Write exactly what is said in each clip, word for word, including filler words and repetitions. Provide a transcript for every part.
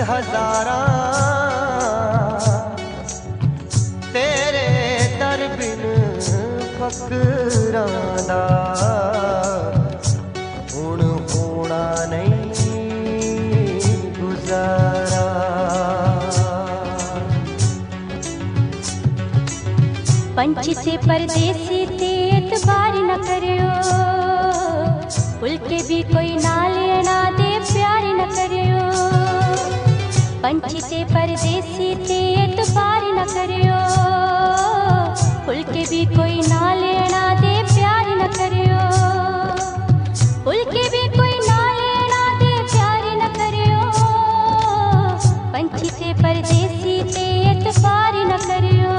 हजारा तेरे दर बिन फकरां दा हुण होना नहीं गुजारा। पंछी से परदेसी ते एतबार न करियो, उल्के भी कोई ना लेना दे प्यार न करियो। पंछी से परदेसी ते एतबार न करियो, उल्के भी कोई ना लेना दे प्यार न करियो। उल्के भी कोई ना लेना दे प्यार न करियो, पंछी से परदेसी ते एतबार न करियो।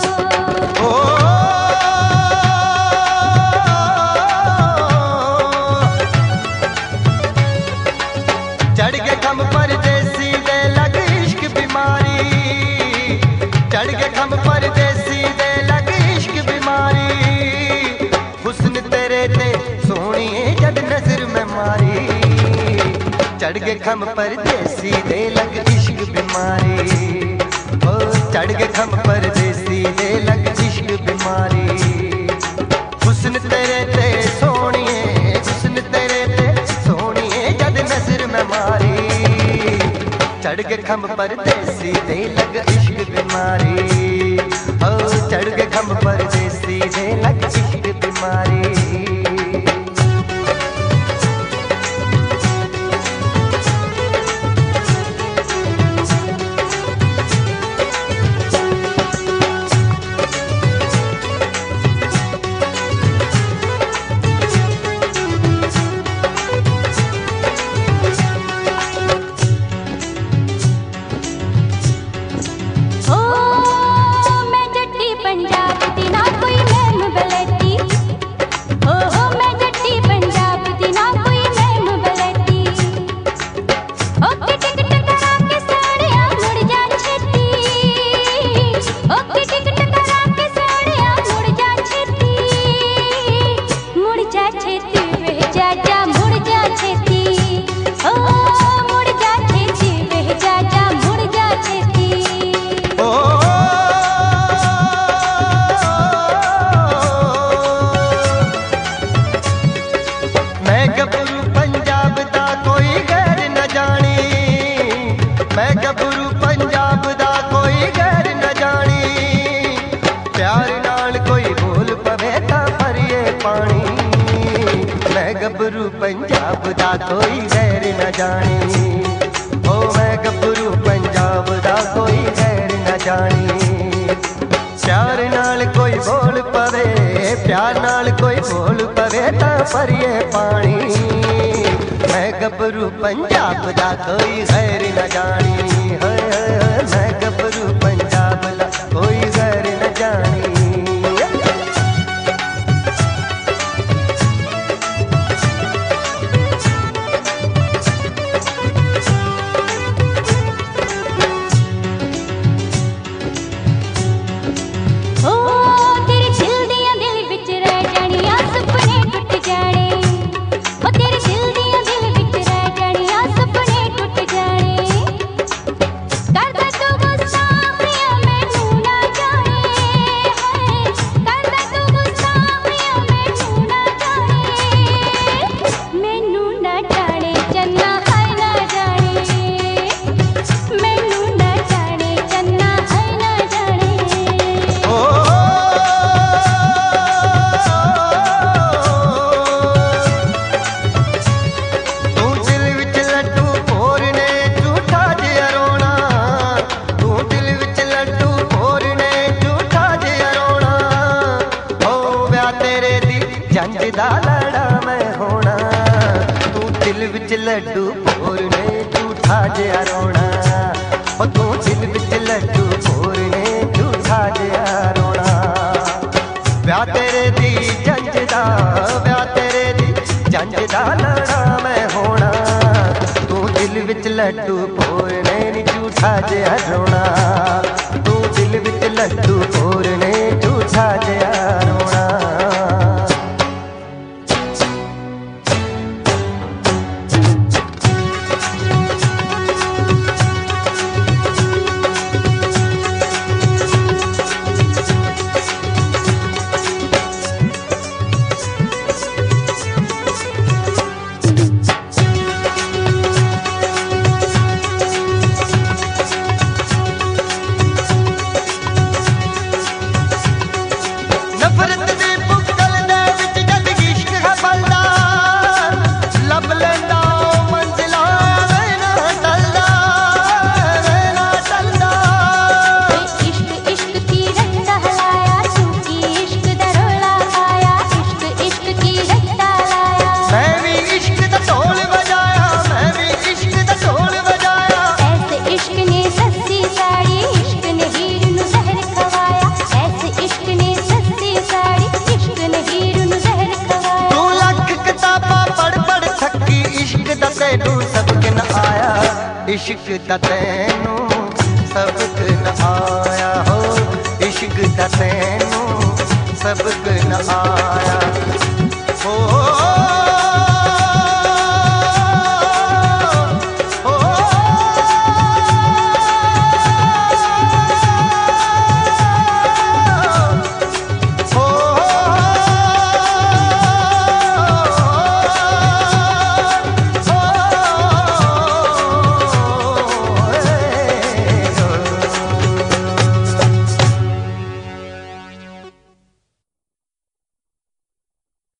चढ़ के खम परदेसी दे लग इश्क बीमारी, चढ़ के खम परदेसी दे लग इश्क बीमारी। हुस्न तेरे ते सोहणिए जद नजर में मारी, चढ़ के खम परदेसी दे लग इश्क बीमारी। ओ चढ़ के खम परदेसी दे लग इश्क बीमारी। हुस्न तेरे ते सोहणिए, हुस्न तेरे ते सोहणिए जद नजर में मारी, चढ़ के खम परदेसी दे लग इश्क बीमारी। ओ चढ़ के खम परदेसी दे लग इश्क बीमारी। गबरू पंजाब दा कोई गैर न जानी, ओ मैं गबरू पंजाब दा कोई गैर न जानी। प्यार नाल कोई बोल पवे, प्यार नाल कोई बोल पवे तां भरिए पानी। मैं गबरू पंजाब दा कोई गैर न जानी, मैं गबरू पंजाब दा कोई गैर न जानी। लड्डू भोरने झूठा जिया रोना, ओ तू दिल विच लड्डू भोरने झूठा जिया रोना। व्याह तेरे दी जंज दा, व्याह तेरे दी जंज दा लड़ा मैं होना, तू दिल विच लड्डू भोरने नी झूठा जिया रोना। तू दिल विच लड्डू भोरने झूठा जिया रोना। इश्क दा तैनू सबक न आया हो, इश्क दा तैनू सबक न आया।